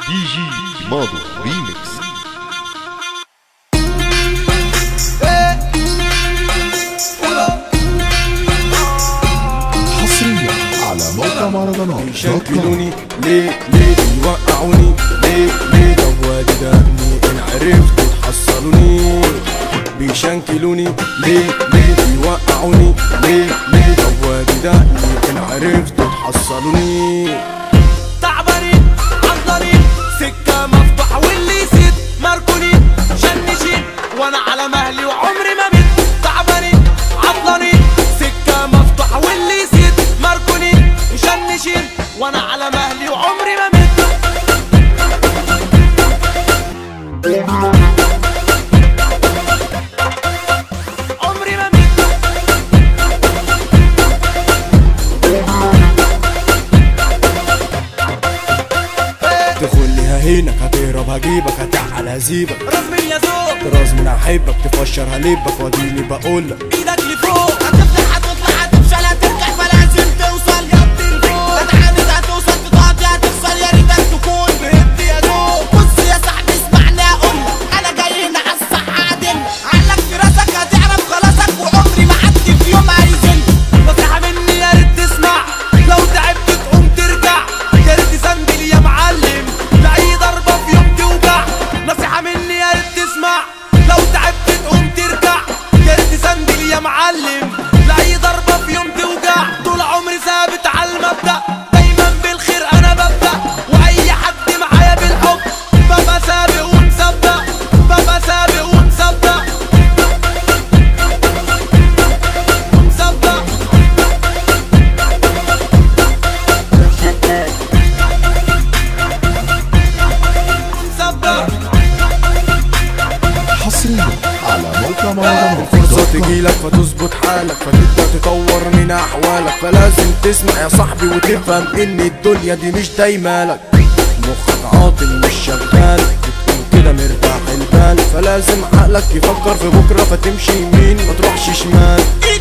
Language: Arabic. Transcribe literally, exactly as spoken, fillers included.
دي جي ماضو ريميكس. حصريا على موقع مهرجانات. بيشنكلوني ليه ليه بيوقعوني ليه ليه طب وادي دقني ان عرفتوا تحصلوني. بيشنكلوني ليه ليه بيوقعوني ليه ليه طب وادي دقني ان عرفتوا تحصلوني. تعبانين عضلانين سكة مفتوحة واللي يسيد ماركونين شنشين وانا على مهلي وعمري ما مت. تعبانين عضلانين سكة مفتوحة واللي يسيد ماركونين وشنشين وانا على مهلي وعمري ما مت. عمري ما مت. تدخلي ههينك هتهرب هجيبك هتعقل هسيبك. رسمي يا زوج راز من هحبك تفشر هلبك واديني بقولك ايدك لفوق. هتفتح هتطلع هتفشل هترجع فلازم توصل يا ابني لفوق. هتعاند هتوصل تضغط هتخسر يا ريتك تكون فهمت يا زوج. بص يا صاحبي اسمعني اقولك انا جاي هنا على الصح عادلك. عقلك في راسك هتعرف خلاصك وعمري ما حد في يوم هيزلك. نصيحة مني يا ريت تسمع لو تعبت تقوم ترجع. يا ريت تسندل يا معلم لأي ضربة في يوم توجع. نصيحة مني يا ريت تسمع لو تعبت تقوم ترجع. يا ريت تسندل يا معلم لأي ضربة في يوم توجع. طول عمري ثابت على المبدأ دايما بالخير أنا ببدأ. وأي حد معايا بالحب بابا سابق ومسبق. بابا سابق ومسبق ومسبق. ومسبق. حصريا على موقع مهرجانات. فرصة تجيلك فتظبط حالك فتبدأ تطور من أحوالك. فلازم تسمع يا صاحبي وتفهم إن الدنيا دي مش دايمالك. مخك عاطل مش شغال بتكون كده مرتاح البال. فلازم عقلك يفكر في بكرة فتمشي يمين ما تروحش شمال.